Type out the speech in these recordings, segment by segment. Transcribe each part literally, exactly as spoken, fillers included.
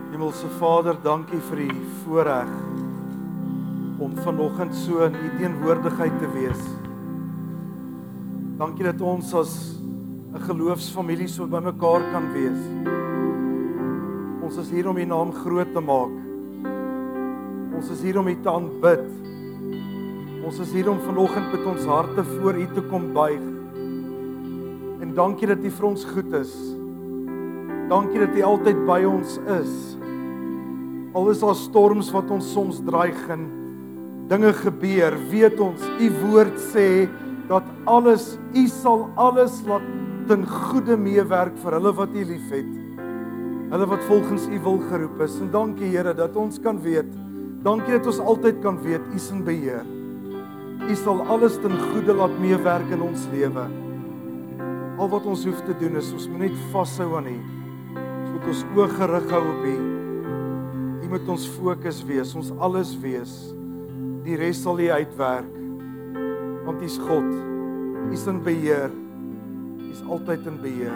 Hemelse Vader, dankie vir die voorreg om vanoggend so in U teenwoordigheid te wees. Dankie dat ons as 'n geloofsfamilie so bymekaar kan wees. Ons is hier om U naam groot te maak. Ons is hier om U te aanbid. Ons is hier om vanoggend met ons harte voor U te kom buig. En dankie dat U vir ons goed is. Dankie dat U altyd by ons is. Al is daar storms wat ons soms dreig en dinge gebeur, weet ons, U woord sê dat alles, U sal alles laat ten goeie meewerk vir hulle wat U liefhet. Hulle wat volgens U wil geroep is. En dankie Here dat ons kan weet, dankie dat ons altyd kan weet, U is in beheer. U sal alles ten goeie laat meewerk in ons lewe. Al wat ons hoef te doen is, ons moet net vashou aan U. Ons moet ons oë gerig hou op U. U moet ons fokus wees, ons alles wees. Die res sal U uitwerk. Want U is God. U is in beheer. U is altyd in beheer.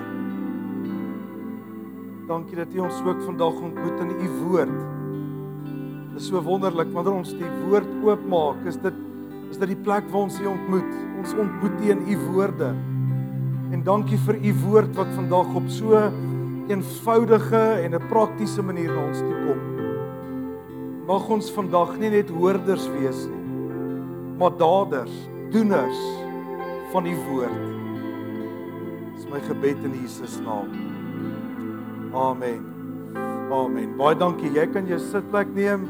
Dankie dat U ons ook vandag ontmoet in U woord. Dit is so wonderlik, wanneer ons die woord oopmaak, is dit is dit die plek waar ons U ontmoet. Ons ontmoet U in U woorde. En dankie vir U woord wat vandag op so eenvoudige en 'n praktiese manier na ons toe kom. Mag ons vandag nie net hoorders wees nie, maar daders, doeners van die woord. Dis my gebed in Jesus naam. Amen. Amen. Baie dankie. Jy kan jou sitplek neem.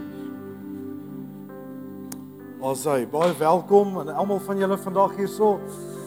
Asai, baie welkom en almal van julle vandag hierso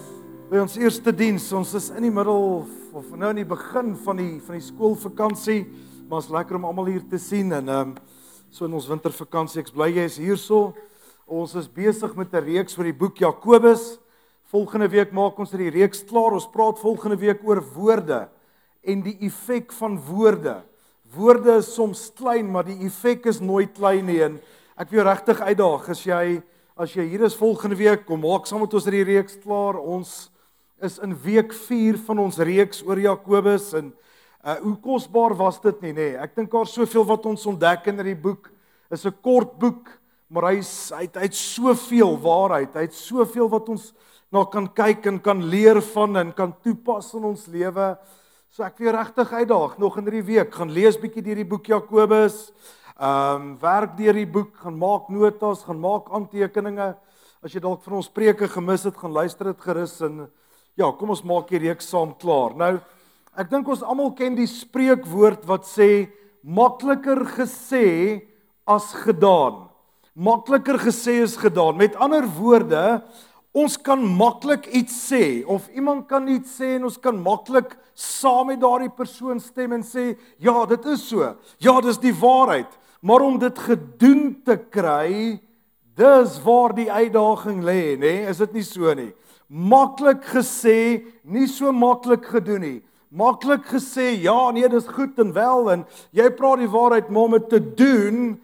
by ons eerste diens. Ons is in die middel of nou in die begin van die van die skoolvakansie, maar is lekker om almal hier te sien en ehm um, so in ons wintervakansie. Ek bly jy is hierso. Ons is besig met 'n reeks oor die boek Jakobus. Volgende week maak ons die reeks klaar. Ons praat volgende week oor woorde en die effek van woorde. Woorde is soms klein, maar die effek is nooit klein nie. En ek wil jou regtig uitdaag as jy as jy hier is volgende week, kom maak saam met ons die reeks klaar. Ons is in week vier van ons reeks oor Jakobus en Uh, hoe kosbaar was dit nie, nee. Ek dink daar soveel wat ons ontdek in die boek. Is 'n kort boek, maar hy het hy het soveel waarheid. Hy het soveel wat ons na kan kyk en kan leer van en kan toepas in ons lewe. So ek wil regtig uitdaag nog in hierdie week gaan lees bietjie deur die boek Jakobus. Ehm um, werk deur die boek, gaan maak notas, gaan maak aantekeninge. As jy dalk van ons preke gemis het, gaan luister dit gerus en ja, kom ons maak die reeks saam klaar. Nou ek dink ons almal ken die spreekwoord wat sê, makliker gesê as gedaan. Makliker gesê is gedaan. Met ander woorde, ons kan maklik iets sê, of iemand kan iets sê en ons kan maklik saam met daardie persoon stem en sê, ja, dit is so, ja, dis die waarheid. Maar om dit gedoen te kry, dis waar die uitdaging lê, né? Is dit nie so nie? Maklik gesê, nie so maklik gedoen nie. Maklik gesê, ja, nee, dis goed en wel en jy praat die waarheid, maar om dit te doen,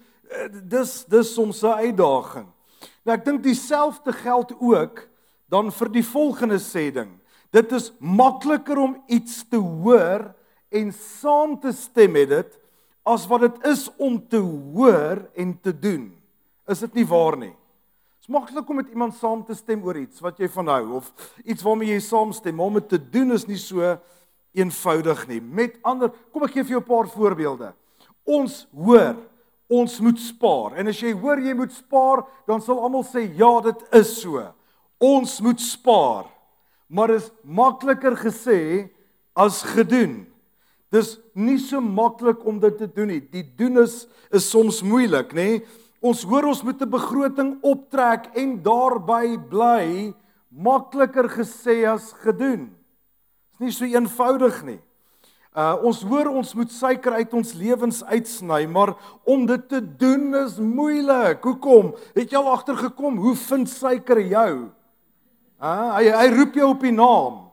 dis dis soms 'n uitdaging. Nou ek dink dieselfde geld ook dan vir die volgende sê ding. Dit is makliker om iets te hoor en saam te stem met dit as wat dit is om te hoor en te doen. Is dit nie waar nie? Dit is maklik om met iemand saam te stem oor iets wat jy van hou of iets waarmee jy saamstem, maar om dit te doen is nie so eenvoudig nie. Met ander, kom ek gee vir jou 'n paar voorbeelde. Ons hoor, ons moet spaar. En as jy hoor jy moet spaar, dan sal almal sê, ja, dit is so. Ons moet spaar. Maar dit is makliker gesê as gedoen. Dis nie so maklik om dit te doen nie. Die doen is, is soms moeilik, nê? Ons hoor ons moet 'n begroting optrek en daarby bly, makliker gesê as gedoen. Is nie so eenvoudig nie. Uh, ons hoor ons moet suiker uit ons lewens uitsny, maar om dit te doen is moeilik. Hoekom? Het jy al agtergekom, hoe vind suiker jou? Uh, hy, hy roep jou op die naam.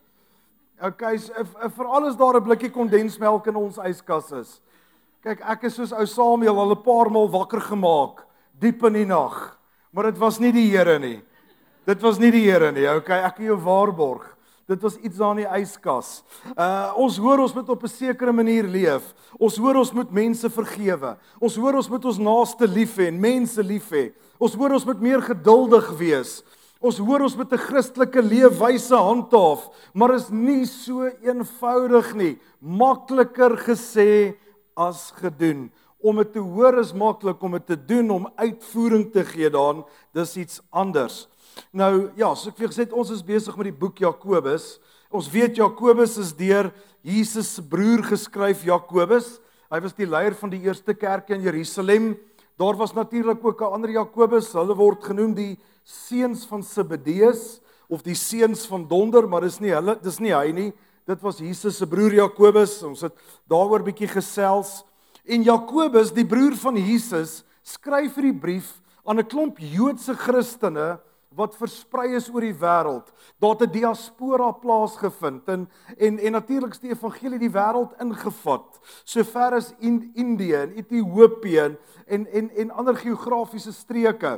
Okay, so, vir alles daar 'n blikkie kondensmelk in ons yskas is. Kyk, ek is soos ou Samuel al 'n paar maal wakker gemaak, diep in die nag, maar dit was nie die Here nie. Dit was nie die Here nie, okay, ek kan jou waarborg. Dit was iets daar in die yskas. Uh, ons hoor ons moet op 'n sekere manier leef. Ons hoor ons moet mense vergewe. Ons hoor ons moet ons naaste lief hê en mense lief hê. Ons hoor ons moet meer geduldig wees. Ons hoor ons moet 'n Christelike leefwyse handhaaf, maar is nie so eenvoudig nie. Makliker gesê as gedoen. Om dit te hoor is maklik, om dit te doen, om uitvoering te gee daaraan, dis iets anders. Nou ja, so ek vir gesê het, ons is besig met die boek Jakobus. Ons weet Jakobus is deur Jesus se broer geskryf, Jakobus. Hy was die leier van die eerste kerk in Jerusalem. Daar was natuurlik ook 'n ander Jakobus, hulle word genoem die seuns van Zebedeus of die seuns van donder, maar dis nie hulle, dis nie hy nie. Dit was Jesus se broer Jakobus. Ons het daaroor bietjie gesels. En Jakobus, die broer van Jesus, skryf hierdie brief aan 'n klomp Joodse Christene wat versprei is oor die wêreld. Daar het 'n diaspora plaasgevind en en en natuurlik is die evangelie die wêreld ingevat, sover as in Indië en Ethiopië en en en ander geografiese streke.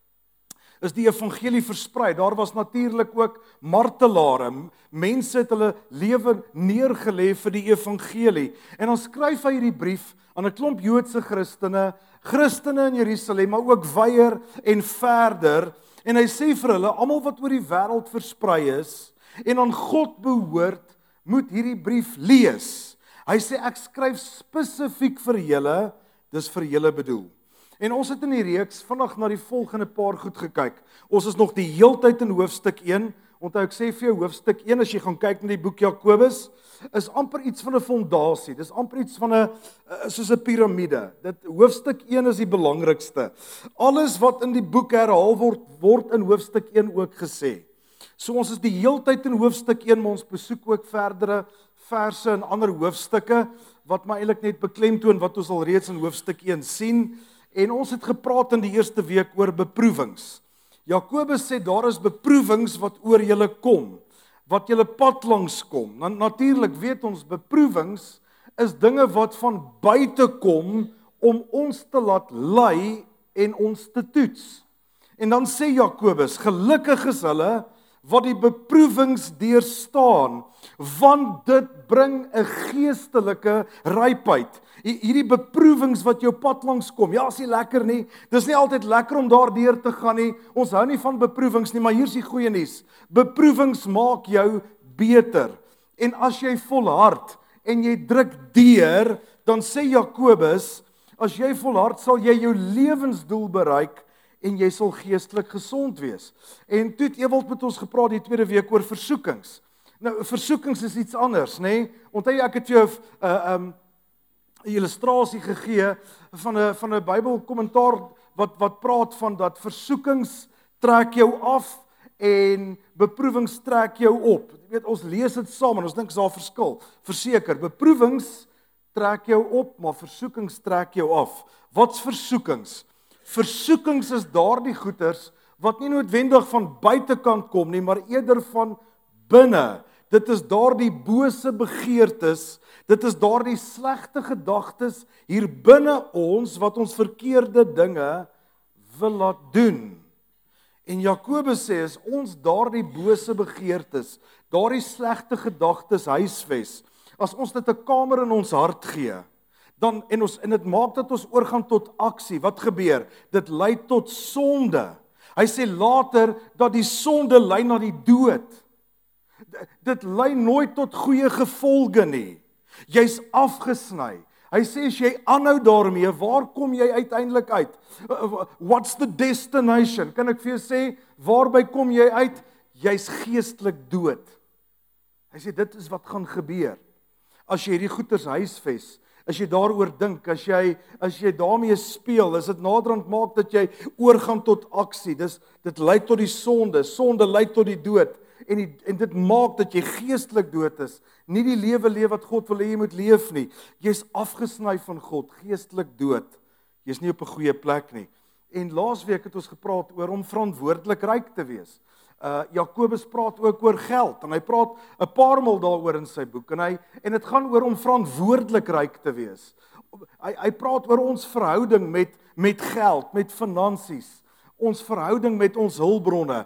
Is die evangelie versprei. Daar was natuurlik ook martelare. Mense het hulle lewe neergelê vir die evangelie. En dan skryf hy hierdie brief aan 'n klomp Joodse Christene, Christene in Jerusalem, maar ook weier en verder. En hy sê vir hulle, almal wat oor die wêreld versprei is en aan God behoort, moet hierdie brief lees. Hy sê ek skryf spesifiek vir julle, dis vir julle bedoel. En ons het in die reeks vandag na die volgende paar goed gekyk. Ons is nog die heeltyd in hoofstuk een. Onthou ek sê vir jou hoofstuk een as jy gaan kyk na die boek Jakobus, is amper iets van 'n fondasie. Dis amper iets van 'n soos 'n piramide. Dit hoofstuk een is die belangrikste. Alles wat in die boek herhaal word, word in hoofstuk een ook gesê. So ons is die heeltyd in hoofstuk een, maar ons besoek ook verdere verse in ander hoofstukke wat my eintlik net beklemtoon wat ons al reeds in hoofstuk een sien. En ons het gepraat in die eerste week oor beproewings. Jakobus sê daar is beproewings wat oor julle kom, wat julle pad langs kom. Na, natuurlik weet ons beproewings is dinge wat van buite kom om ons te laat lei en ons te toets. En dan sê Jakobus, gelukkig is hulle wat die beproewings deurstaan, want dit bring 'n geestelike rypheid. Hierdie beproewings wat jou pad langs kom, ja, is nie lekker nie, dis nie altyd lekker om daardeur te gaan nie, ons hou nie van beproewings nie, maar hier is die goeie nuus, beproewings maak jou beter, en as jy volhard, en jy druk deur, dan sê Jakobus, as jy volhard, sal jy jou lewensdoel bereik, en jy sal geestelik gesond wees. En toe het Ewald met ons gepraat die tweede week oor versoekings. Nou, versoekings is iets anders, nê? Onthou ek het jou 'n uh, um, illustrasie gegee van 'n van 'n Bybelkommentaar wat wat praat van dat versoekings trek jou af en beproewings trek jou op. Jy weet, ons lees dit saam en ons dink is daar 'n verskil. Verseker, beproewings trek jou op, maar versoekings trek jou af. Wat's versoekings? Versoekings is daardie goeters wat nie noodwendig van buitekant kom nie, maar eerder van binne. Dit is daardie bose begeertes, dit is daardie slegte gedagtes hier binne ons wat ons verkeerde dinge wil laat doen. En Jakobus sê as ons daardie bose begeertes, daardie slegte gedagtes huisves, as ons dit 'n kamer in ons hart gee, dan en ons en dit maak dat ons oorgaan tot aksie. Wat gebeur? Dit lei tot sonde. Hy sê later dat die sonde lei na die dood. Dit lei nooit tot goeie gevolge nie. Jy's afgesny. Hy sê as jy aanhou daarmee, waar kom jy uiteindelik uit? What's the destination? Kan ek vir jou sê, waarby kom jy uit? Jy's geestelik dood. Hy sê dit is wat gaan gebeur. As jy hierdie goeters huisves, as jy daaroor dink, as jy as jy daarmee speel, is dit naderhand maak dat jy oorgaan tot aksie. Dis dit lei tot die sonde, sonde lei tot die dood en die, en dit maak dat jy geestelik dood is. Nie die lewe leef wat God wil hê jy moet leef nie. Jy's afgesny van God, geestelik dood. Jy's nie op 'n goeie plek nie. En laasweek het ons gepraat oor om verantwoordelik ryk te wees. Uh, Jakobus praat ook oor geld en hy praat 'n paar maal daaroor in sy boek en hy en dit gaan oor om verantwoordelik ryk te wees. Hy hy praat oor ons verhouding met met geld, met finansies, ons verhouding met ons hulpbronne.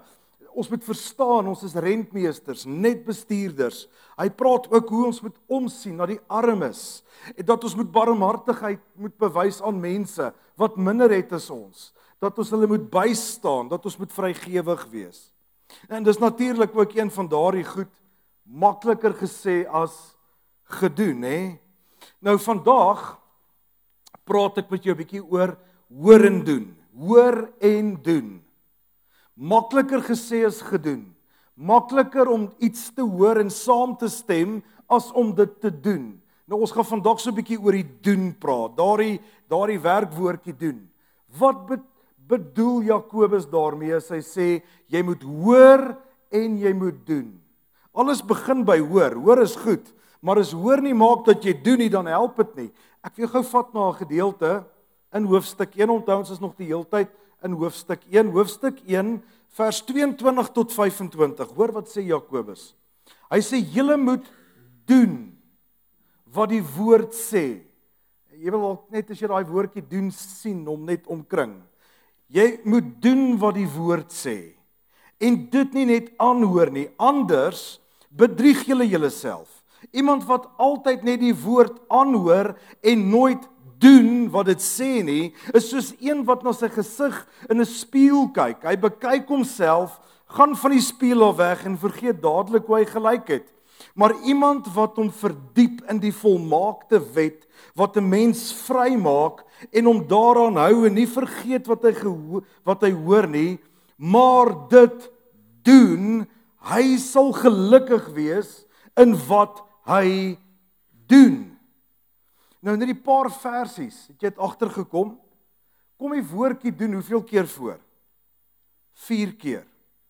ons moet verstaan, ons is rentmeesters, net bestuurders. Hy praat ook hoe ons moet omsien na die armes, en dat ons moet barmhartigheid moet bewys aan mense wat minder het as ons, dat ons hulle moet bystaan, dat ons moet vrygewig wees. En dis natuurlik ook een van daardie goed makliker gesê as gedoen, hè? Nou vandag praat ek met jou 'n bietjie oor hoor en doen. Hoor en doen. Makliker gesê as gedoen. Makliker om iets te hoor en saam te stem as om dit te doen. Nou ons gaan vandag so 'n bietjie oor die doen praat. Daardie daardie werkwoordjie doen. Wat be, bedoel Jakobus daarmee as hy sê jy moet hoor en jy moet doen? Alles begin by hoor. Hoor is goed, maar as hoor nie maak dat jy doen nie, dan help dit nie. Ek wil gou vat na 'n gedeelte in hoofstuk een, onthou ons is nog die heeltyd in hoofstuk een, hoofstuk een, vers tweeëntwintig tot vyfentwintig. Hoor wat sê Jakobus. Hy sê, julle moet doen wat die woord sê. Jy wil ook net as jy daai woordjie doen sien, hom net omkring. Jy moet doen wat die woord sê. En dit nie net aanhoor nie, anders bedrieg julle julleself. Iemand wat altyd net die woord aanhoor en nooit doen wat dit sê nie, is soos een wat na sy gesig in 'n spieël kyk. Hy bekyk homself, gaan van die spieël af weg en vergeet dadelik hoe hy gelyk het. Maar iemand wat hom verdiep in die volmaakte wet, wat 'n mens vrymaak en hom daaraan hou en nie vergeet wat hy gehoor, wat hy hoor nie, maar dit doen, hy sal gelukkig wees in wat hy doen. Nou net die paar versies, het jy het agtergekom? Kom die woordjie doen hoeveel keer voor? Vier keer.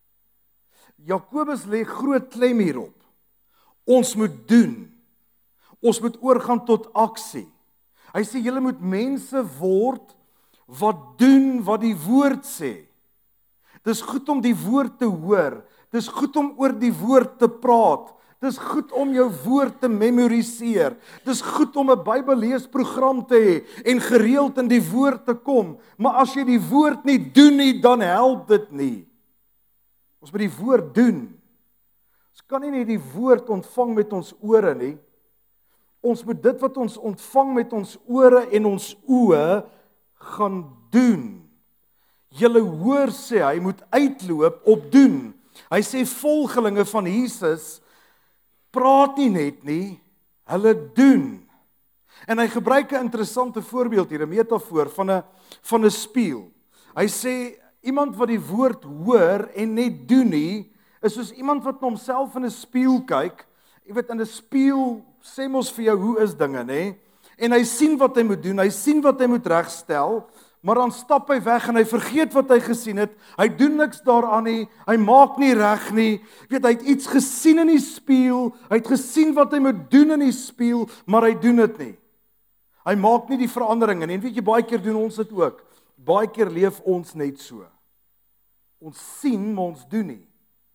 Jakobus lê groot klem hierop. Ons moet doen. Ons moet oorgaan tot aksie. Hy sê julle moet mense word wat doen wat die woord sê. Dis goed om die woord te hoor. Dis goed om oor die woord te praat. Dis goed om jou woord te memoriseer. Dis goed om 'n Bybelleesprogram te hê en gereeld in die woord te kom. Maar as jy die woord nie doen nie, dan help dit nie. Ons moet die woord doen. Ons kan nie net die woord ontvang met ons ore nie. Ons moet dit wat ons ontvang met ons ore en ons oë gaan doen. Julle hoor sê hy moet uitloop op doen. Hy sê volgelinge van Jesus praat nie net nie, hulle doen. En hy gebruik 'n interessante voorbeeld hier, 'n metafoor van 'n van 'n spieël. Hy sê iemand wat die woord hoor en net doen nie, is soos iemand wat na homself in 'n spieël kyk. Jy weet, in 'n spieël sê mos vir jou hoe is dinge, nê? En hy sien wat hy moet doen, hy sien wat hy moet regstel, maar dan stap hy weg en hy vergeet wat hy gesien het. Hy doen niks daaraan nie, hy maak nie reg nie. Jy weet, hy het iets gesien in die spieël, hy het gesien wat hy moet doen in die spieël, maar hy doen dit nie. Hy maak nie die veranderinge nie. En weet jy, baie keer doen ons dit ook. Baie keer leef ons net so. Ons sien, maar ons doen nie.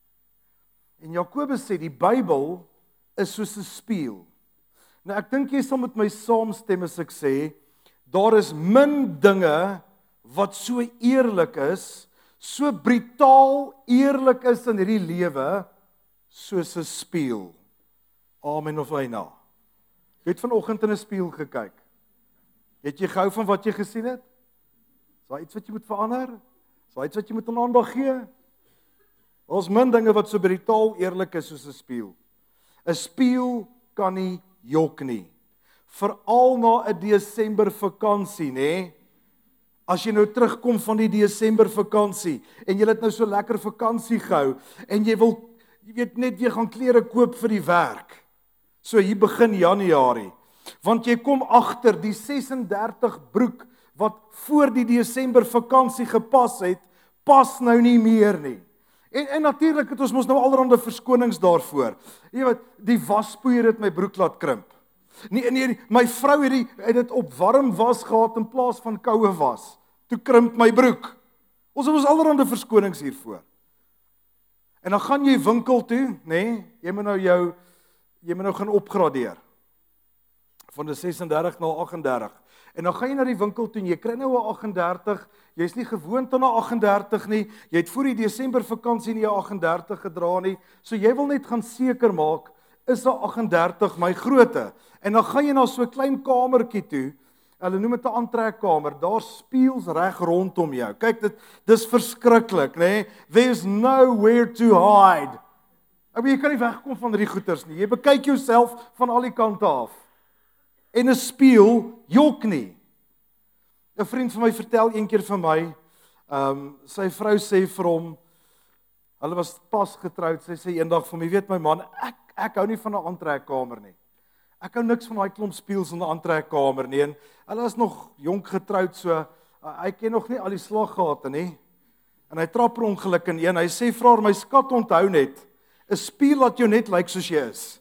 En Jakobus sê die Bybel is soos 'n spieël. Nou ek dink jy sal met my saamstem as ek sê daar is min dinge wat so eerlik is, so brutaal eerlik is in hierdie lewe, soos 'n spieël. Amen of aina. Jy het vanoggend in 'n spieël gekyk. Het jy gehou van wat jy gesien het? Is daar iets wat jy moet verander? Is daar iets wat jy moet aandag gee? Daar's min dinge wat so brutaal eerlik is soos 'n spieël. 'n Spieël kan nie jok nie. Veral na 'n Desember vakansie, nê? As jy nou terugkom van die Desember vakansie en jy het nou so lekker vakansie gehou en jy wil, jy weet net weer gaan klere koop vir die werk. So hier begin Januarie. Want jy kom agter die ses en dertig broek wat voor die Desember vakansie gepas het, pas nou nie meer nie. En, en natuurlik het ons mos nou allerhande verskonings daarvoor. Jy weet, die waspoeier het my broek laat krimp. Nee, nee, my vrou het, die, het dit op warm was gehad in plaas van koue was. Toe krimp my broek. Ons het ons allerhande verskonings hiervoor. En dan gaan jy winkel toe, nê? Nee, jy moet nou jou, jy moet nou gaan opgradeer. Van die ses en dertig na agt en dertig. En dan gaan jy na die winkel toe en jy kry nou 'n agt en dertig, jy's nie gewoond aan 'n agt en dertig nie, jy het voor die Desember vakansie nie 'n agt en dertig gedra nie, so jy wil net gaan seker maak, is 'n agt en dertig my grootte? En dan gaan jy na so 'n klein kamertjie toe, hulle noem dit 'n aantrekkamer, daar spieëls reg rondom jou. Kyk, dit dis verskriklik, nê? There's nowhere to hide. Ek bedoel, jy kan nie wegkom van hierdie goeters nie. Jy bekyk jouself van al die kante af. En 'n spieël jok nie. 'n Vriend van my vertel een keer vir my, ehm um, sy vrou sê vir hom, hulle was pas getroud, sy sê eendag vir my, weet my man, ek ek hou nie van 'n aantrekkamer nie. Ek hou niks van daai klomp spieëls in 'n aantrekkamer nie. En hulle is nog jonk getroud, so uh, hy ken nog nie al die slaggate nie. En hy trap per ongeluk in een. Hy sê vir haar, my skat, onthou net, 'n spieël laat jou net lyk soos jy is.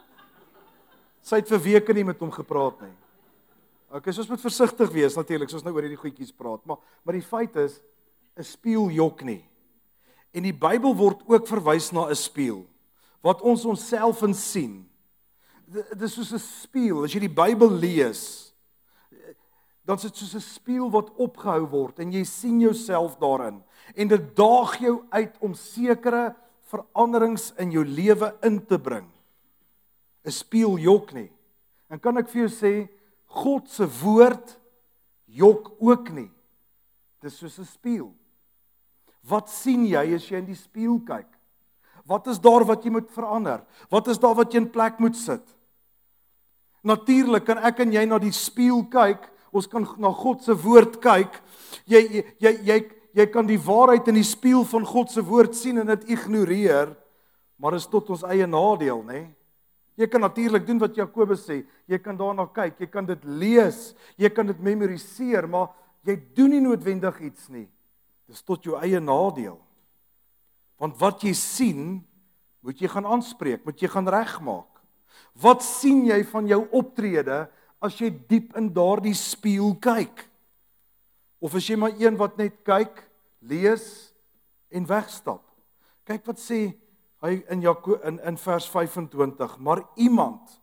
Sy het vir weke nie met hom gepraat nie. Okay, so ons moet versigtig wees natuurlik, soos nou oor hierdie goedjies praat, maar maar die feit is, 'n spieël jok nie. En die Bybel word ook verwys na 'n spieël wat ons onsself in sien. Dit is soos 'n spieël, as jy die Bybel lees, dan is dit soos 'n spieël wat opgehou word en jy sien jouself daarin. En dit daag jou uit om sekere veranderings in jou lewe in te bring. 'n Spieël jok nie. En kan ek vir jou sê, God se woord jok ook nie. Dis soos 'n spieël. Wat sien jy as jy in die spieël kyk? Wat is daar wat jy moet verander? Wat is daar wat jy in plek moet sit? Natuurlik kan ek en jy na die spieël kyk, ons kan na God se woord kyk. Jy jy jy jy, jy kan die waarheid in die spieël van God se woord sien en dit ignoreer, maar is tot ons eie nadeel, né? Nee? Jy kan natuurlik doen wat Jakobus sê, jy kan daarna kyk, jy kan dit lees, jy kan dit memoriseer, maar jy doen nie noodwendig iets nie. Dis tot jou eie nadeel. Want wat jy sien, moet jy gaan aanspreek, moet jy gaan regmaak. Wat sien jy van jou optrede as jy diep in daardie spieël kyk? Of is jy maar een wat net kyk, lees en wegstap? Kyk wat sê hy in Jakob in, in vers vyf-en-twintig, maar iemand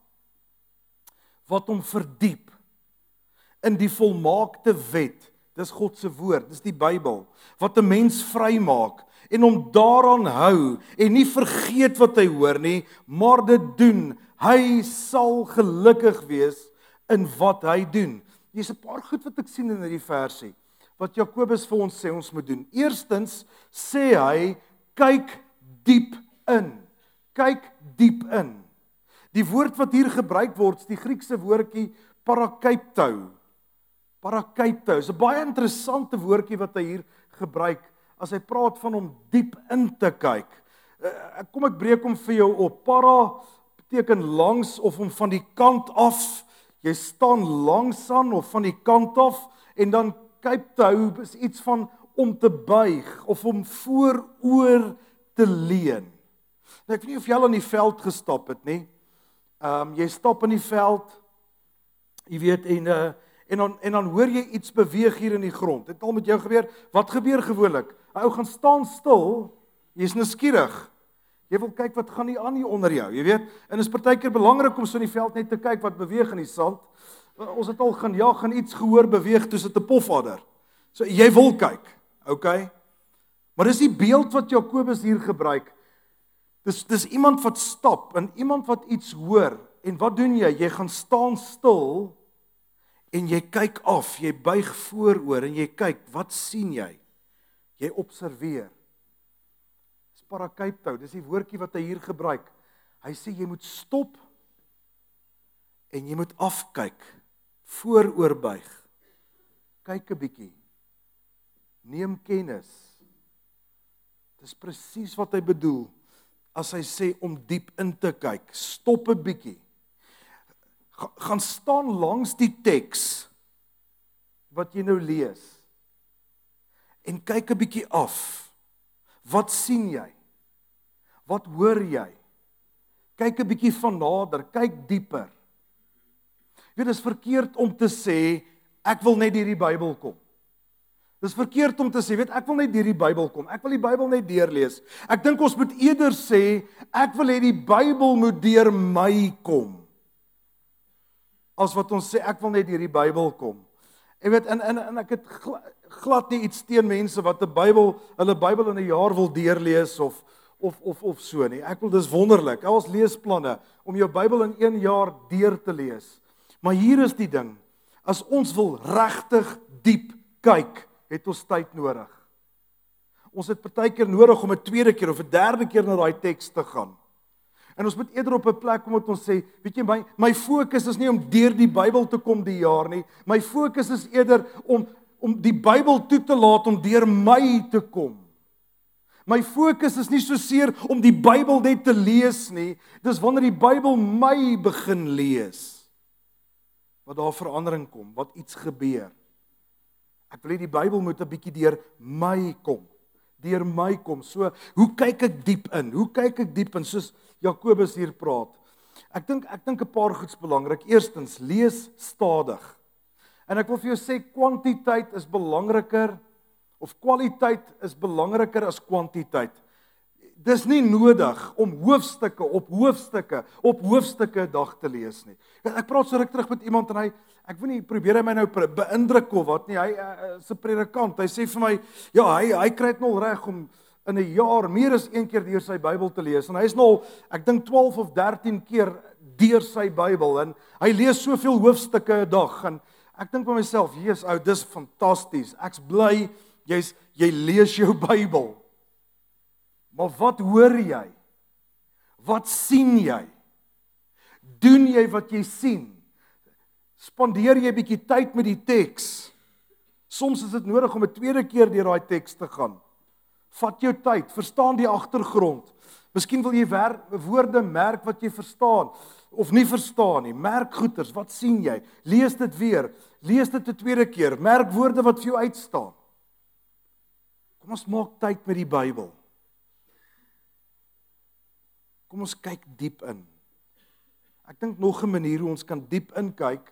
wat hom verdiep in die volmaakte wet, dis God se woord, dis die Bybel, wat 'n mens vrymaak en hom daaraan hou en nie vergeet wat hy hoor nie, maar dit doen, hy sal gelukkig wees in wat hy doen. Hier's 'n paar goed wat ek sien in hierdie versie, wat Jakobus vir ons sê ons moet doen. Eerstens sê hy, kyk diep in. Kyk diep in. Die woord wat hier gebruik word, is die Griekse woordjie parakeiptou. Parakeiptou, is 'n baie interessante woordjie wat hy hier gebruik, as hy praat van om diep in te kyk. Uh, kom ek breek hom vir jou op. Para beteken langs of om van die kant af. Jy staan langs aan of van die kant af, en dan keiptou is iets van om te buig of om vooroor te leun. Nou, ek weet nie of jy al in die veld gestap het nie. Ehm um, jy stap in die veld, jy weet, en uh, en dan en dan hoor jy iets beweeg hier in die grond. Dit het al met jou gebeur. Wat gebeur gewoonlik? 'n Ou gaan staan stil, jy's nuuskierig. Jy wil kyk wat gaan nie aan hier onder jou, jy weet. En is partykeer belangrik om so in die veld net te kyk wat beweeg in die sand. Ons het al gaan jag en iets gehoor beweeg, toe sit 'n pofadder. So jy wil kyk, okay? Maar dis die beeld wat Jakobus hier gebruik. Dis dis iemand wat stap en iemand wat iets hoor. En wat doen jy? Jy gaan staan stil en jy kyk af, jy buig vooroor en jy kyk, wat sien jy? Jy observeer. Dis parakeiptou, dis die woordjie wat hy hier gebruik. Hy sê jy moet stop en jy moet afkyk, vooroor buig. Kyk 'n bietjie. Neem kennis. Dis presies wat hy bedoel as hy sê om diep in te kyk. Stop 'n bietjie. Gaan staan langs die teks wat jy nou lees en kyk 'n bietjie af. Wat sien jy? Wat hoor jy? Kyk 'n bietjie van nader, kyk dieper. Jy weet, dit is verkeerd om te sê ek wil net deur die Bybel kom. Dis verkeerd om te sê, weet, ek wil net deur die Bybel kom. Ek wil die Bybel net deurlees. Ek dink ons moet eerder sê ek wil hê die Bybel moet deur my kom. As wat ons sê ek wil net deur die Bybel kom. Jy weet, en, en, en ek het glad nie iets teen mense wat 'n Bybel, hulle Bybel in 'n jaar wil deurlees of of of of so nie. Ek wil dis wonderlik. Ons leesplanne om jou Bybel in een jaar deur te lees. Maar hier is die ding. As ons wil regtig diep kyk, het ons tyd nodig. Ons het partykeer nodig om 'n tweede keer of 'n derde keer na daai teks te gaan. En ons moet eerder op 'n plek kom wat ons sê, weet jy, my my fokus is nie om deur die Bybel te kom die jaar nie. My fokus is eerder om om die Bybel toe te laat om deur my te kom. My fokus is nie so seer om die Bybel net te lees nie. Dis wanneer die Bybel my begin lees, wat daar verandering kom, wat iets gebeur. Ek wil hê die Bybel moet 'n bietjie deur my kom. Deur my kom. So, hoe kyk ek diep in? Hoe kyk ek diep in? Soos Jakobus hier praat. Ek dink ek dink 'n paar goeds belangrik. Eerstens, lees stadig. En ek wil vir jou sê kwantiteit is belangriker of kwaliteit is belangriker as kwantiteit. Dis nie nodig om hoofstukke op hoofstukke op hoofstukke 'n dag te lees nie. Ek praat so ruk terug met iemand en hy ek weet nie probeer hy my nou beïndruk of wat nie. Hy is 'n predikant. Hy sê vir my, ja, hy hy kry dit nog reg om in 'n jaar meer as een keer deur sy Bybel te lees. En hy is nou, ek dink twaalf of dertien keer deur sy Bybel en hy lees soveel hoofstukke 'n dag en ek dink by myself, Jesus ou, dis fantasties. Ek's bly jy's jy lees jou Bybel. Maar wat hoor jy? Wat sien jy? Doen jy wat jy sien? Spandeer jy 'n bietjie tyd met die teks? Soms is dit nodig om 'n tweede keer deur daai teks te gaan. Vat jou tyd, verstaan die agtergrond. Miskien wil jy wer, woorde merk wat jy verstaan of nie verstaan nie. Merk goeters, wat sien jy? Lees dit weer. Lees dit 'n tweede keer. Merk woorde wat vir jou uitstaan. Kom ons maak tyd met die Bybel. Kom ons kyk diep in. Ek dink nog 'n manier hoe ons kan diep in kyk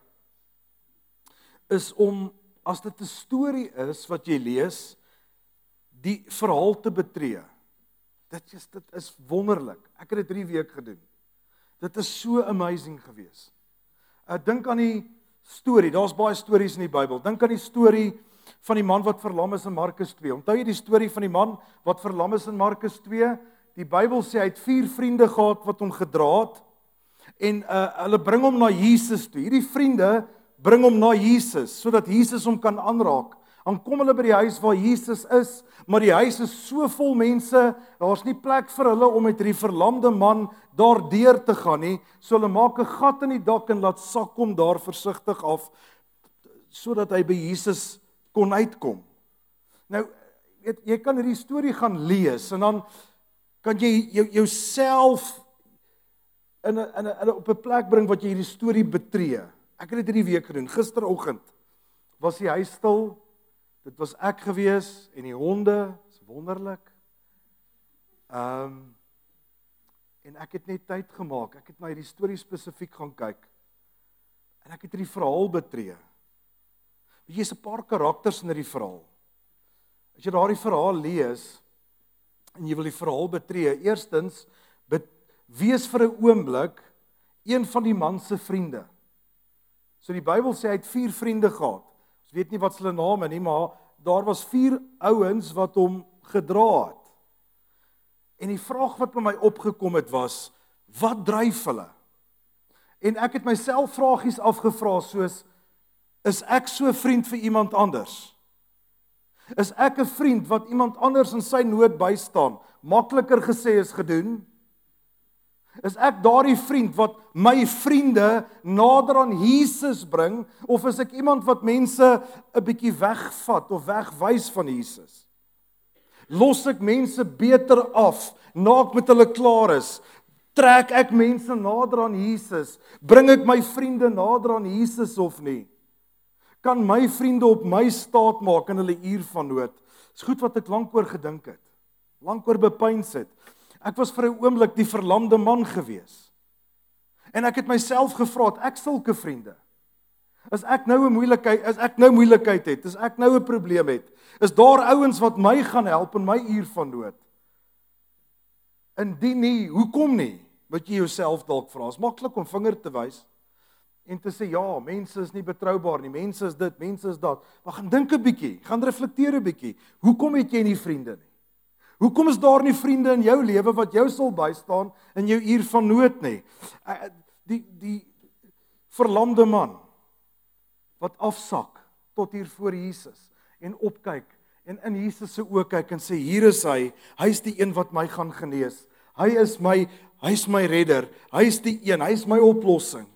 is om, as dit 'n storie is wat jy lees, die verhaal te betree. Dit is dit is wonderlik. Ek het dit drie weke gedoen. Dit is so amazing gewees. Ek dink aan die storie. Daar's baie stories in die Bybel. Dink aan die storie van die man wat verlam is in Markus twee. Onthou jy die storie van die man wat verlam is in Markus twee? Die Bybel sê hy het vier vriende gehad wat hom gedra het en uh, hulle bring hom na Jesus toe. Hierdie vriende bring hom na Jesus sodat Jesus hom kan aanraak. Dan kom hulle by die huis waar Jesus is, maar die huis is so vol mense, daar's nie plek vir hulle om met hierdie verlamde man daardeur te gaan nie. So hulle maak 'n gat in die dak en laat sak hom daar versigtig af sodat hy by Jesus kon uitkom. Nou, weet, jy kan hierdie storie gaan lees en dan kan jy jou, jouself in 'n in 'n op 'n plek bring wat jy hierdie storie betree. Ek het dit hierdie week gedoen. Gisteroggend was die huis stil. Dit was ek gewees en die honde, is wonderlik. Ehm um, en ek het net tyd gemaak. Ek het na hierdie storie spesifiek gaan kyk. En ek het hierdie verhaal betree. Weet jy, is 'n paar karakters in hierdie verhaal. As jy daardie verhaal lees en jy wil die verhaal betree, eerstens bet, wees vir 'n oomblik een van die man se vriende. So die Bybel sê hy het vier vriende gehad. Ons weet nie wat hulle name nie, maar daar was vier ouens wat hom gedra het. En die vraag wat by my opgekom het was, wat dryf hulle? En ek het myself vragies afgevra soos, is ek so 'n vriend vir iemand anders? Is ek 'n vriend wat iemand anders in sy nood bystaan? Makliker gesê as gedoen. Is ek daardie vriend wat my vriende nader aan Jesus bring, of is ek iemand wat mense 'n bietjie wegvat of wegwys van Jesus? Los ek mense beter af, na ek met hulle klaar is? Trek ek mense nader aan Jesus? Bring ek my vriende nader aan Jesus of nie? Kan my vriende op my staat maak in hulle uur van nood? Dis goed wat ek lank oor gedink het. Lank oor bepeins het. Ek was vir 'n oomblik die verlamde man gewees. En ek het myself gevra, het ek sulke vriende? As ek nou 'n moeilikheid, as ek nou moeilikheid het, as ek nou 'n probleem het, is daar ouens wat my gaan help in my uur van nood? Indien nie, hoekom nie? Moet jy jouself dalk vra. Is maklik om vinger te wys. en te sê ja, mense is nie betroubaar nie, mense is dit, mense is dat. Maar gaan dink 'n bietjie, gaan reflekteer 'n bietjie. Hoekom het jy nie vriende nie? Hoekom is daar nie vriende in jou lewe wat jou sal bystaan in jou uur van nood nie? Die die verlamde man wat afsak tot hier voor Jesus en opkyk en in Jesus se oë kyk en sê hier is hy, hy is die een wat my gaan genees. Hy is my, hy is my redder. Hy is die een, hy is my oplossing.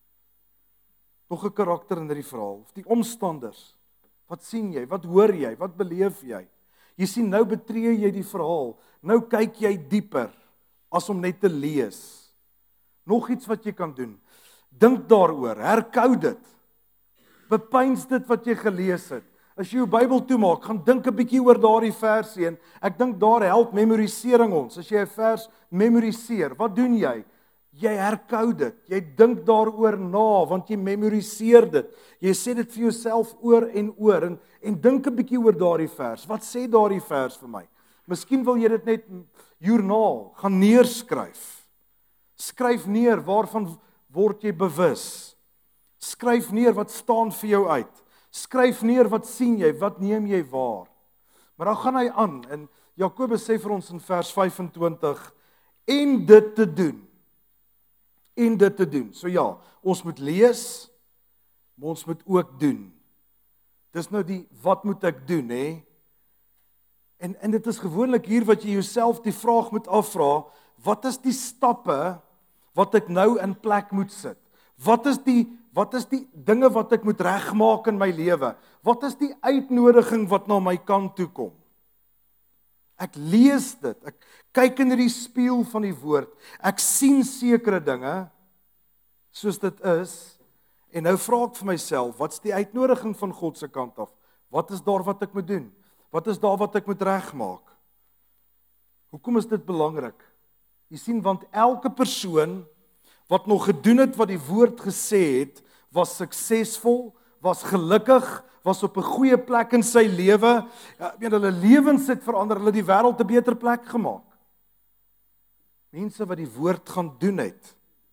Nog 'n karakter in hierdie verhaal, die omstanders. Wat sien jy? Wat hoor jy? Wat beleef jy? Jy sien nou betree jy die verhaal. Nou kyk jy dieper as om net te lees. Nog iets wat jy kan doen. Dink daaroor, herkou dit. Bepeins dit wat jy gelees het. As jy jou Bybel toemaak, gaan dink 'n bietjie oor daardie versie en ek dink daar help memorisering ons. As jy 'n vers memoriseer, wat doen jy? Jy herkou dit. Jy dink daaroor na want jy memoriseer dit. Jy sê dit vir jouself oor en oor en en dink 'n bietjie oor daardie vers. Wat sê daardie vers vir my? Miskien wil jy dit net joernaal gaan neerskryf. Skryf neer waarvan word jy bewus. Skryf neer wat staan vir jou uit. Skryf neer wat sien jy, wat neem jy waar. Maar dan gaan hy aan en Jakobus sê vir ons in vers vyf en twintig en dit te doen. En dit te doen. So ja, ons moet lees, maar ons moet ook doen. Dis nou die wat moet ek doen, hè? En en dit is gewoonlik hier wat jy jouself die vraag moet afvra, wat is die stappe wat ek nou in plek moet sit? Wat is die wat is die dinge wat ek moet regmaak in my lewe? Wat is die uitnodiging wat na my kant toe kom? Ek lees dit, ek kyk in die spieël van die woord, ek sien sekere dinge, soos dit is, en nou vra ek vir myself, wat is die uitnodiging van God se kant af? Wat is daar wat ek moet doen? Wat is daar wat ek moet regmaak? Hoekom is dit belangrik? Jy sien, want elke persoon wat nog gedoen het wat die woord gesê het, was suksesvol, was gelukkig, was op 'n goeie plek in sy lewe. Ja, ek meen, hulle lewens het verander, hulle die wêreld 'n beter plek gemaak. Mense wat die woord gaan doen het.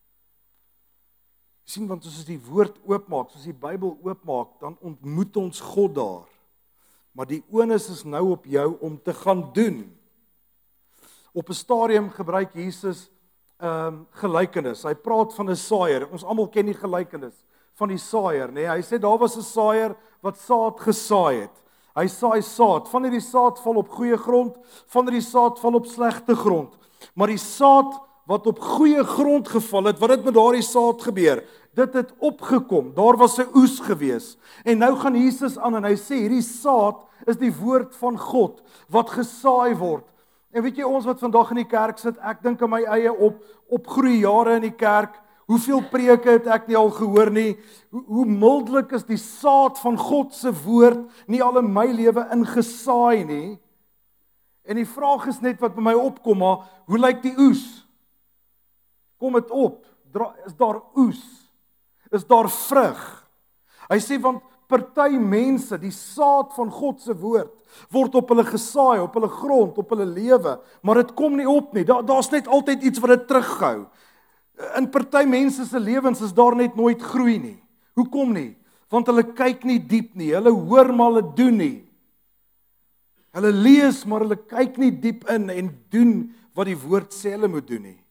Jy sien, want as ons die woord oopmaak, soos die Bybel oopmaak, dan ontmoet ons God daar. Maar die onus is nou op jou om te gaan doen. Op 'n stadium gebruik Jesus ehm um, gelykenis. Hy praat van 'n saaier. Ons almal ken die gelykenis van die saaier, nê? Hy sê daar was 'n saaier wat saad gesaai het. Hy saai saad. Van hierdie saad val op goeie grond, van hierdie saad val op slegte grond. Maar die saad wat op goeie grond geval het, wat het met daardie saad gebeur? Dit het opgekom. Daar was 'n oes gewees. En nou gaan Jesus aan en hy sê hierdie saad is die woord van God wat gesaai word. En weet jy, ons wat vandag in die kerk sit, ek dink aan my eie op opgroei jare in die kerk, hoeveel preke het ek nie al gehoor nie, hoe, hoe mildelik is die saad van God se woord nie al in my lewe ingesaai nie. En die vraag is net wat by my opkom, maar hoe lyk die oes? Kom dit op? Is daar oes? Is daar vrug? Hy sê, want party mense, die saad van God se woord, word op hulle gesaai, op hulle grond, op hulle lewe, maar dit kom nie op nie. Daar daar's net altyd iets wat dit terughou. In party mense se lewens is daar net nooit groei nie. Hoekom nie? Want hulle kyk nie diep nie. Hulle hoor maar hulle doen nie. Hulle lees maar hulle kyk nie diep in en doen wat die woord sê hulle moet doen nie.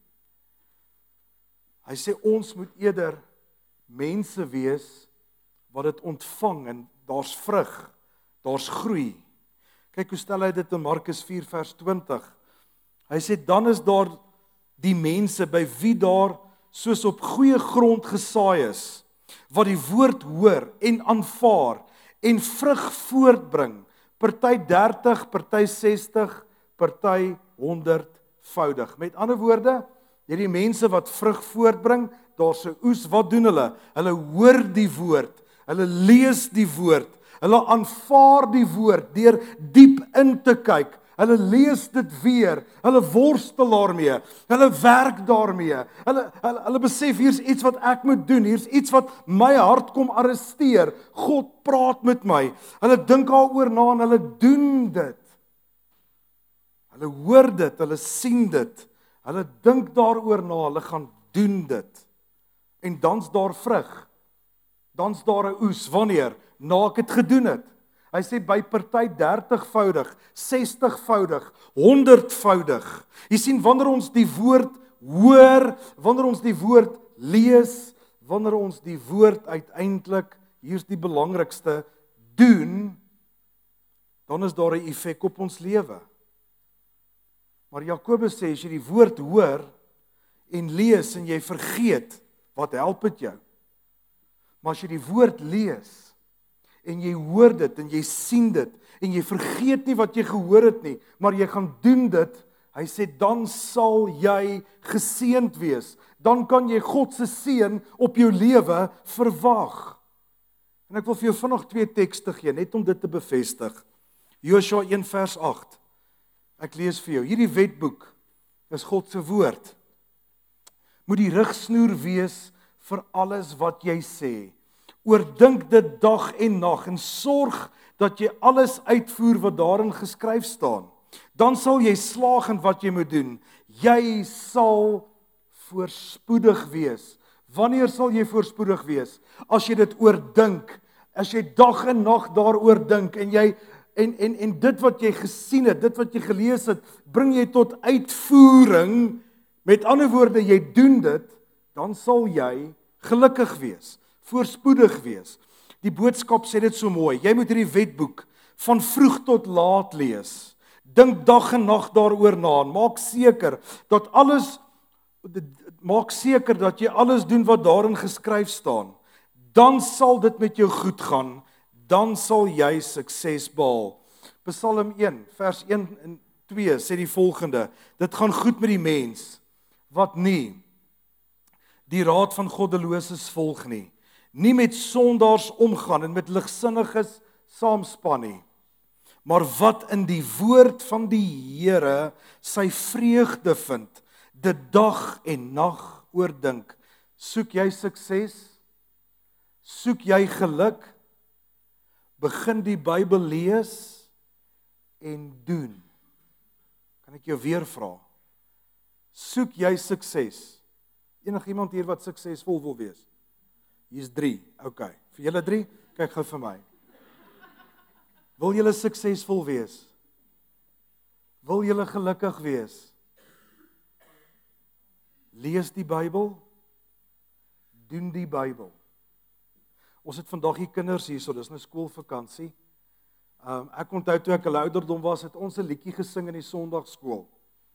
Hy sê ons moet eerder mense wees wat dit ontvang en daar's vrug, daar's groei. Kyk hoe stel hy dit in Markus vier vers twintig. Hy sê dan is daar die mense by wie daar soos op goeie grond gesaai is, wat die woord hoor en aanvaar en vrug voortbring, party dertig, party sestig, party honderdvoudig. Met ander woorde, hierdie mense wat vrug voortbring, daar's 'n oes, wat doen hulle? Hulle hoor die woord, hulle lees die woord, hulle aanvaar die woord deur diep in te kyk. Hulle lees dit weer, hulle worstel daarmee, hulle werk daarmee, hulle, hulle, hulle besef hier's iets wat ek moet doen, hier's iets wat my hart kom arresteer, God praat met my, hulle dink daaroor na en hulle doen dit. Hulle hoor dit, hulle sien dit, hulle dink daaroor na, hulle gaan doen dit. En dan's daar vrug, dan's daar 'n oes. Wanneer? Na ek het gedoen het. Hy sê by party dertigvoudig, sestigvoudig, honderdvoudig. Jy sien, wanneer ons die woord hoor, wanneer ons die woord lees, wanneer ons die woord uiteindelik, hier's die belangrikste, doen, dan is daar 'n effek op ons lewe. Maar Jakobus sê, as jy die woord hoor en lees en jy vergeet, wat help dit jou? Maar as jy die woord lees en jy hoor dit en jy sien dit en jy vergeet nie wat jy gehoor het nie, maar jy gaan doen dit, hy sê dan sal jy geseënd wees. Dan kan jy God se seën op jou lewe verwag. En ek wil vir jou vinnig twee tekste gee, net om dit te bevestig. Josua een vers agt. Ek lees vir jou. Hierdie wetboek is God se woord. Moet die rigsnoer wees vir alles wat jy sê. Oordink dit dag en nag en sorg dat jy alles uitvoer wat daarin geskryf staan. Dan sal jy slaag in wat jy moet doen. Jy sal voorspoedig wees. Wanneer sal jy voorspoedig wees? As jy dit oordink, as jy dag en nag daaroor dink en jy en en en dit wat jy gesien het, dit wat jy gelees het, bring jy tot uitvoering. Met ander woorde, jy doen dit, dan sal jy gelukkig wees, voorspoedig wees. Die boodskap sê dit so mooi. Jy moet hierdie wetboek van vroeg tot laat lees. Dink dag en nag daaroor na. Maak seker dat alles maak seker dat jy alles doen wat daarin geskryf staan. Dan sal dit met jou goed gaan. Dan sal jy sukses behaal. Psalm een vers een en twee sê die volgende: dit gaan goed met die mens wat nie die raad van goddeloses volg nie, nie met sondaars omgaan en met ligsinniges saamspan nie, maar wat in die woord van die Here sy vreugde vind, dit dag en nag oordink. Soek jy sukses? Soek jy geluk? Begin die Bybel lees en doen. Kan ek jou weer vra? Soek jy sukses? Enige iemand hier wat suksesvol wil wees? Hier's drie. Okay. Vir julle drie, kyk gou vir my. Wil julle suksesvol wees? Wil julle gelukkig wees? Lees die Bybel. Doen die Bybel. Ons het vandag hier kinders hier, so dis nou skoolvakansie. Um, ek onthou toe ek hulle ouderdom was, het ons 'n liedjie gesing in die Sondagskool.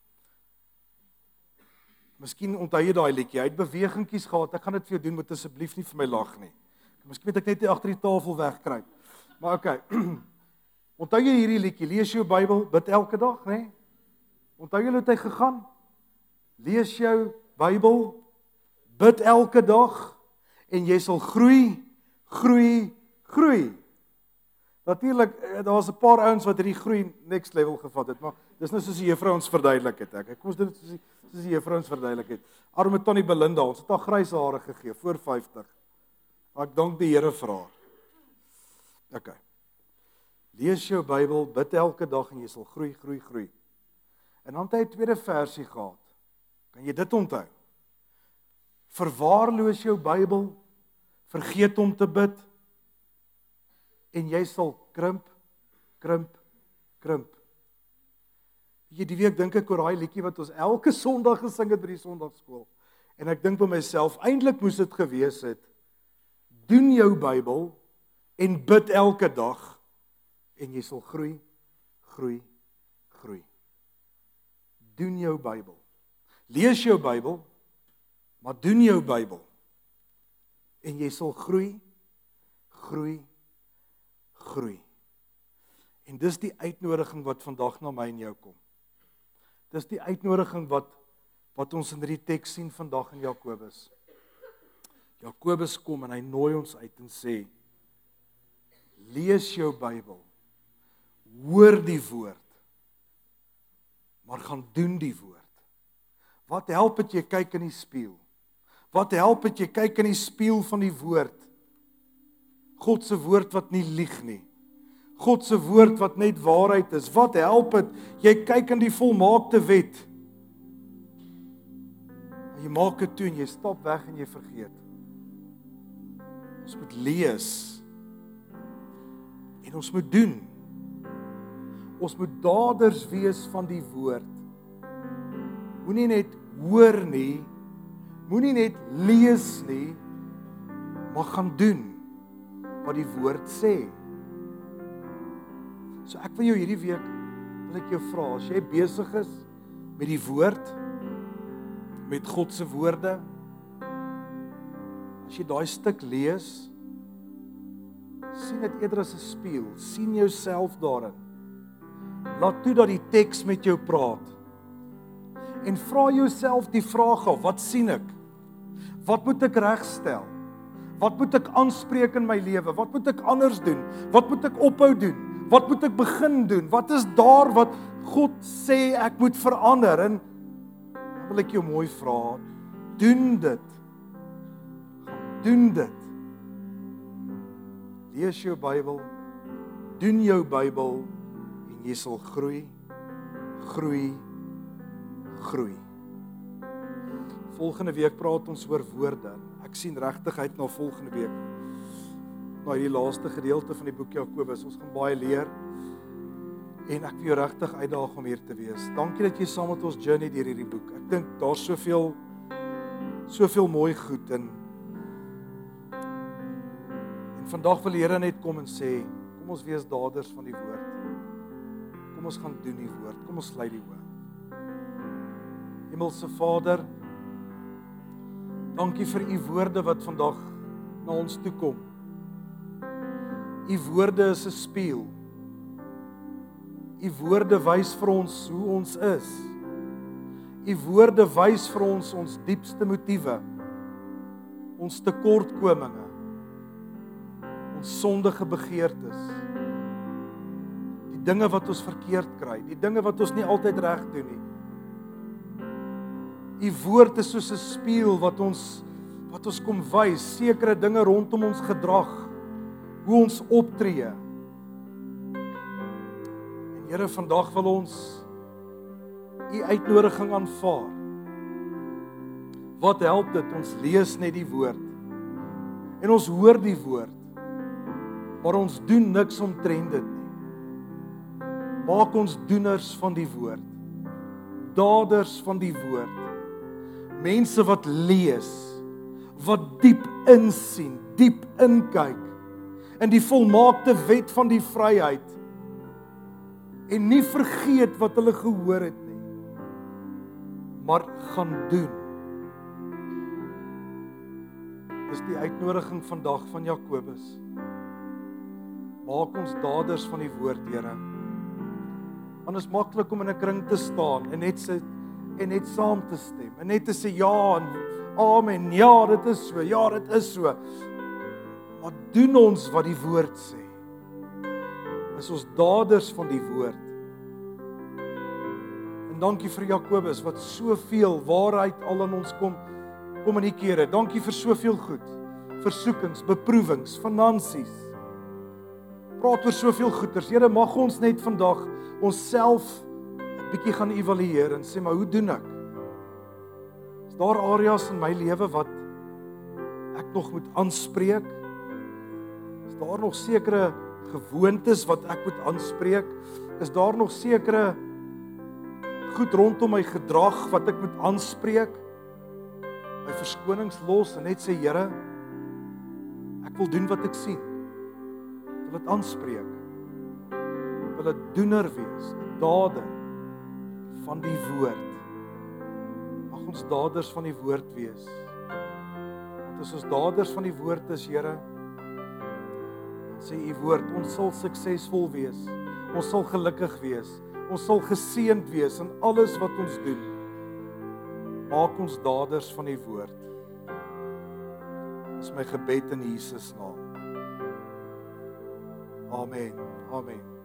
Miskien onthou jy daai liedjie. Hy het bewegingkies gehad. Ek gaan dit vir jou doen, moet asseblief nie vir my lag nie. Miskien moet ek net hier agter die tafel wegkruip. Maar okay. Onthou jy hierdie liedjie? Lees jou Bybel, bid elke dag, né? Nee? Onthou jy hoe dit gegaan? Lees jou Bybel, bid elke dag en jy sal groei, groei, groei. Natuurlik, daar was 'n paar ouens wat hierdie groei next level gevat het, maar dis nou soos die juffrou ons verduidelik het ek. Ek kom ons doen dit soos die, soos die juffrou ons verduidelik het. Arme Tannie Belinda, ons het haar grys hare gegee voor vyftig. Maar ek dank die Here vir haar. Okay. Lees jou Bybel, bid elke dag en jy sal groei, groei, groei. En dan het hy 'n tweede versie gehad. Kan jy dit onthou? Verwaarloos jou Bybel, vergeet om te bid, en jy sal krimp, krimp, krimp. Jy die week dink ek oor daai liedjie wat ons elke Sondag gesing het by die Sondagskool. En ek dink by myself, eintlik moes dit gewees het, doen jou Bybel en bid elke dag en jy sal groei, groei, groei. Doen jou Bybel. Lees jou Bybel, maar doen jou Bybel. En jy sal groei, groei, groei. En dis die uitnodiging wat vandag na my en jou kom. Dis die uitnodiging wat wat ons in hierdie teks sien vandag in Jakobus. Jakobus kom en hy nooi ons uit en sê: lees jou Bybel, hoor die woord, maar gaan doen die woord. Wat help dit jy kyk in die spieël? Wat help dit jy kyk in die spieël van die woord? God se woord wat nie lieg nie. God se woord wat net waarheid is. Wat help dit jy kyk in die volmaakte wet? Maar jy maak dit toe en jy stap weg en jy vergeet. Ons moet lees. En ons moet doen. Ons moet daders wees van die woord. Moenie net hoor nie, moenie net lees nie, maar gaan doen wat die woord sê. So ek wil jou hierdie week, wil ek jou vra, as jy besig is met die woord, met God se woorde, as jy daai stuk lees, sien dit eerder as 'n spieël, sien jouself daarin. Laat toe dat die teks met jou praat. En vra jouself die vraag af, wat sien ek? Wat moet ek regstel? Wat moet ek aanspreek in my lewe? Wat moet ek anders doen? Wat moet ek ophou doen? Wat moet ek begin doen? Wat is daar wat God sê ek moet verander? En dan wil ek jou mooi vra, doen dit. Doen dit. Lees jou Bybel, doen jou Bybel, en jy sal groei, groei, groei. Volgende week praat ons oor woorde. Ek sien regtig uit na volgende week. Na hierdie laaste gedeelte van die boek Jakobus. Ons gaan baie leer. En ek wil jou regtig uitdaag om hier te wees. Dankie dat jy saam met ons journey deur hierdie boek. Ek dink daar's soveel soveel mooi goed in. En vandag wil die Here net kom en sê, kom ons wees daders van die woord. Kom ons gaan doen die woord. Kom ons sluit die oë. Hemelse Vader, dankie vir u woorde wat vandag na ons toe kom. U woorde is 'n spieël. U woorde wys vir ons hoe ons is. U woorde wys vir ons ons diepste motiewe, ons tekortkominge, ons sondige begeertes, die dinge wat ons verkeerd kry, die dinge wat ons nie altyd reg doen nie. U woord is soos 'n spieël wat ons wat ons kom wys sekere dinge rondom ons gedrag, hoe ons optree. En Here, vandag wil ons u uitnodiging aanvaar. Wat help dit? Ons lees net die woord. En ons hoor die woord. Maar ons doen niks omtrent dit nie. Maak ons doeners van die woord. Daders van die woord. Mense wat lees, wat diep insien, diep inkyk in die volmaakte wet van die vryheid en nie vergeet wat hulle gehoor het nie, maar gaan doen. Dis die uitnodiging vandag van Jakobus. Maak ons daders van die woord, Here. Want is maklik om in 'n kring te staan en net sit en net saam te stem en net te sê ja en amen, ja, dit is so, ja, dit is so. Maar doen ons wat die woord sê. Is ons daders van die woord. En dankie vir Jakobus wat soveel waarheid al in ons kom kommunikeer. Dankie vir soveel goed. Versoekings, beproewings, finansies. Praat oor soveel goeders. Here, mag ons net vandag onsself 'n bietjie gaan evalueer en sê, maar hoe doen ek? Is daar areas in my lewe wat ek nog moet aanspreek? Is daar nog sekere gewoontes wat ek moet aanspreek? Is daar nog sekere goed rondom my gedrag wat ek moet aanspreek? My verskonings los en net sê, Here, ek wil doen wat ek sien. Ek wil dit aanspreek. Ek wil 'n doener wees, 'n dader van die woord. Mag ons daders van die woord wees. Want as ons daders van die woord is, Here, dan sê u woord, ons sal suksesvol wees. Ons sal gelukkig wees. Ons sal geseënd wees in alles wat ons doen. Maak ons daders van die woord. Dis my gebed in Jesus naam. Amen. Amen.